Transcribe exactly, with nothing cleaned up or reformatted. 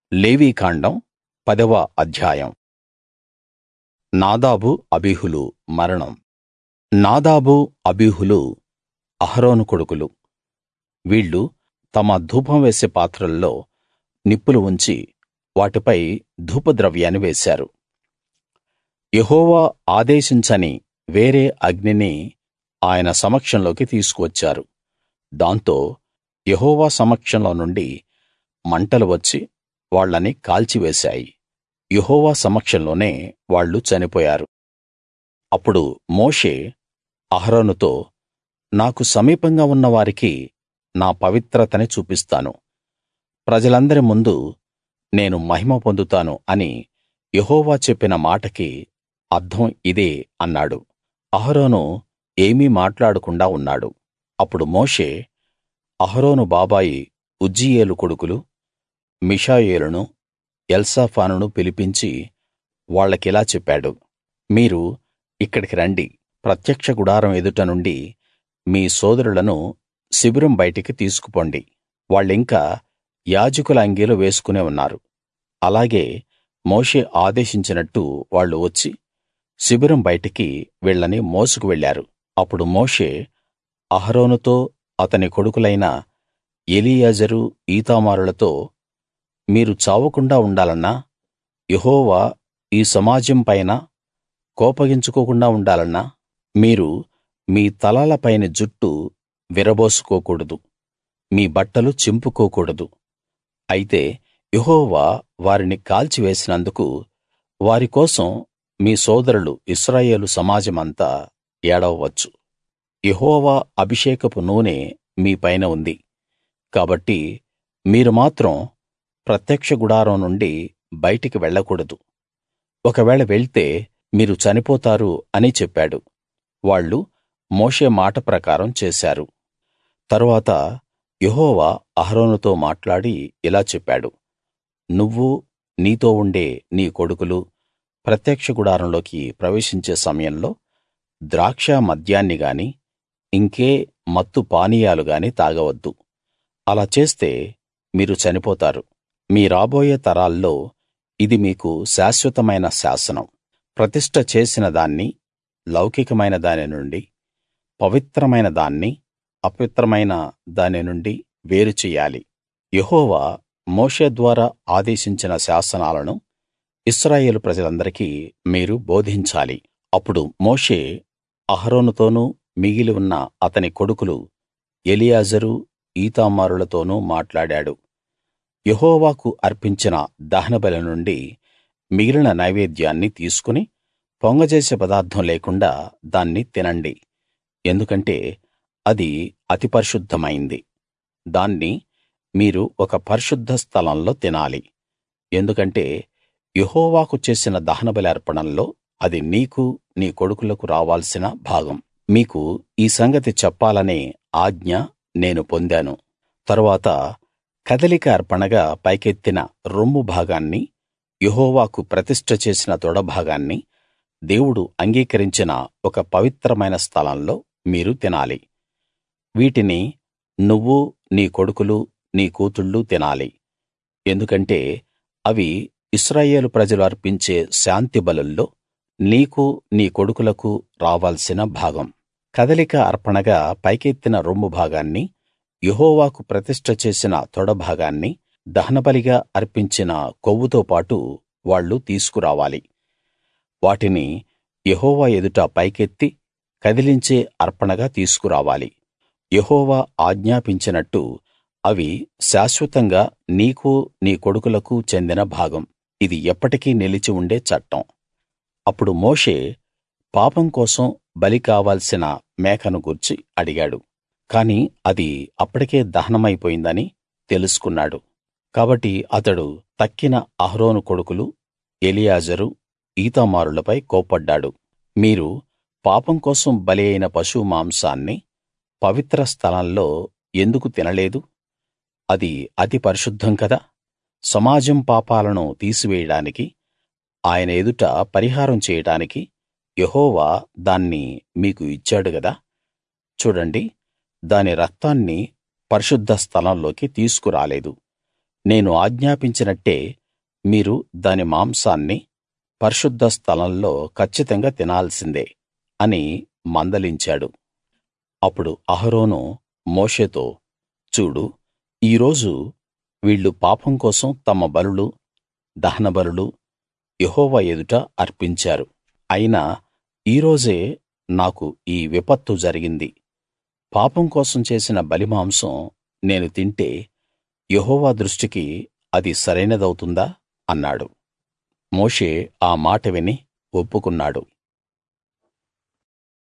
లేవీకాండం పదవ అధ్యాయం. నాదాబు అబీహులు మరణం. నాదాబు అబీహులు అహరోను కొడుకులు. వీళ్ళు తమ ధూపం వేసే పాత్రల్లో నిప్పులు ఉంచి వాటిపై ధూపద్రవ్యాన్ని వేశారు. యెహోవా ఆదేశించని వేరే అగ్నిని ఆయన సమక్షంలోకి తీసుకువచ్చారు. దాంతో యెహోవా సమక్షంలో నుండి మంటలు వచ్చి వాళ్ళని కాల్చివేశాయి. యెహోవా సమక్షంలోనే వాళ్ళు చనిపోయారు. అప్పుడు మోషే అహరోనుతో, నాకు సమీపంగా ఉన్న వారికి నా పవిత్రతని చూపిస్తాను, ప్రజలందరి ముందు నేను మహిమ పొందుతాను అని యెహోవా చెప్పిన మాటకి అర్థం ఇదే అన్నాడు. అహరోను ఏమీ మాట్లాడకుండా ఉన్నాడు. అప్పుడు మోషే అహరోను బాబాయి ఉజ్జీయేలు కొడుకులు మిషాయేలును ఎల్సాఫానును పిలిపించి వాళ్ళకిలా చెప్పాడు, మీరు ఇక్కడికి రండి. ప్రత్యక్ష గుడారం ఎదుట నుండి మీ సోదరులను శిబిరం బయటికి తీసుకుపొండి. వాళ్ళింకా యాజకుల అంగీలు వేసుకునే ఉన్నారు. అలాగే మోషే ఆదేశించినట్టు వాళ్ళు వచ్చి శిబిరం బయటికి వీళ్ళని మోసుకు వెళ్ళారు. అప్పుడు మోషే అహరోనుతో అతని కొడుకులైన ఎలీయాజరు ఈతామారులతో, మీరు చావకుండా ఉండాలన్నా, యెహోవా ఈ సమాజం పైన కోపగించుకోకుండా ఉండాలన్నా మీరు మీ తలల పైని జుట్టు విరబోసుకోకూడదు, మీ బట్టలు చింపుకోకూడదు. అయితే యెహోవా వారిని కాల్చివేసినందుకు వారి కోసం మీ సోదరులు ఇశ్రాయేలు సమాజమంతా ఏడవవచ్చు. యెహోవా అభిషేకపు నూనె మీ పైన ఉంది కాబట్టి మీరు మాత్రం ప్రత్యక్ష గుడారం నుండి బయటికి వెళ్ళకూడదు. ఒకవేళ వెళ్తే మీరు చనిపోతారు అని చెప్పాడు. వాళ్ళు మోషే మాట ప్రకారం చేశారు. తరువాత యెహోవా అహరోనుతో మాట్లాడి ఇలా చెప్పాడు, నువ్వు నీతో ఉండే నీ కొడుకులు ప్రత్యక్ష గుడారంలోకి ప్రవేశించే సమయంలో ద్రాక్ష మద్యాన్ని గాని ఇంకే మత్తు పానీయాలు గాని తాగవద్దు. అలా చేస్తే మీరు చనిపోతారు. మీ రాబోయే తరాల్లో ఇది మీకు శాశ్వతమైన శాసనం. ప్రతిష్ఠ చేసిన దాన్ని లౌకికమైన దాని నుండి, పవిత్రమైన దాన్ని అపవిత్రమైన దాని నుండి వేరు చెయ్యాలి. యెహోవా మోషే ద్వారా ఆదేశించిన శాసనాలను ఇశ్రాయేలు ప్రజలందరికీ మీరు బోధించాలి. అప్పుడు మోషే అహరోనుతోనూ మిగిలి ఉన్న అతని కొడుకులు ఎలియాజరు ఈతామారులతోనూ మాట్లాడాడు. యెహోవాకు అర్పించిన దహనబలి నుండి మిగిలిన నైవేద్యాన్ని తీసుకుని పొంగజేసే పదార్థం లేకుండా దాన్ని తినండి, ఎందుకంటే అది అతి పరిశుద్ధమైంది. దాన్ని మీరు ఒక పరిశుద్ధ స్థలంలో తినాలి. ఎందుకంటే యెహోవాకు చేసిన దహనబలి అర్పణల్లో అది నీకు నీ కొడుకులకు రావాల్సిన భాగం. మీకు ఈ సంగతి చెప్పాలనే ఆజ్ఞ నేను పొందాను. తరువాత కదలిక అర్పణగా పైకెత్తిన రొమ్ము భాగాన్ని, యెహోవాకు ప్రతిష్ఠ చేసిన తొడ భాగాన్ని దేవుడు అంగీకరించిన ఒక పవిత్రమైన స్థలంలో మీరు తినాలి. వీటిని నువ్వు నీ కొడుకులు నీ కూతుళ్ళు తినాలి. ఎందుకంటే అవి ఇశ్రాయేలు ప్రజలు అర్పించే శాంతి బలుల్లో నీకు నీ కొడుకులకు రావాల్సిన భాగం. కదలిక అర్పణగా పైకెత్తిన రొమ్ము భాగాన్ని, యెహోవాకు ప్రతిష్ఠ చేసిన తొడ భాగాన్ని దహనబలిగా అర్పించిన కొవ్వుతో పాటు వాళ్ళు తీసుకురావాలి. వాటిని యెహోవా ఎదుట పైకెత్తి కదిలించే అర్పణగా తీసుకురావాలి. యెహోవా ఆజ్ఞాపించినట్టు అవి శాశ్వతంగా నీకు నీ కొడుకులకు చెందిన భాగం. ఇది ఎప్పటికీ నిలిచి ఉండే చట్టం. అప్పుడు మోషే పాపం కోసం బలి కావాల్సిన మేకను గూర్చి అడిగాడు. కాని అది అప్పటికే దహనమైపోయిందని తెలుసుకున్నాడు. కాబట్టి అతడు తక్కిన అహరోను కొడుకులు ఎలియాజరు ఈతామారులపై కోప్పడ్డాడు. మీరు పాపం కోసం బలి అయిన పశువు మాంసాన్ని పవిత్ర స్థలంలో ఎందుకు తినలేదు? అది అతి పరిశుద్ధం కదా. సమాజం పాపాలను తీసివేయడానికి, ఆయన ఎదుట పరిహారం చేయడానికి యెహోవా దాన్ని మీకు ఇచ్చాడు గదా. చూడండి, దాని రక్తాన్ని పరిశుద్ధ స్థలంలోకి తీసుకురాలేదు. నేను ఆజ్ఞాపించినట్టే మీరు దాని మాంసాన్ని పరిశుద్ధ స్థలంలో కచ్చితంగా తినాల్సిందే అని మందలించాడు. అప్పుడు అహరోను మోషేతో, చూడు, ఈ రోజు వీళ్ళు పాపం కోసం తమ బలులు, దహనబలులు యెహోవా ఎదుట అర్పించారు. అయినా ఈ రోజే నాకు ఈ విపత్తు జరిగింది. పాపం కోసం చేసిన బలిమాంసం నేను తింటే యెహోవా దృష్టికి అది సరైనదవుతుందా అన్నాడు. మోషే ఆ మాట విని ఒప్పుకున్నాడు.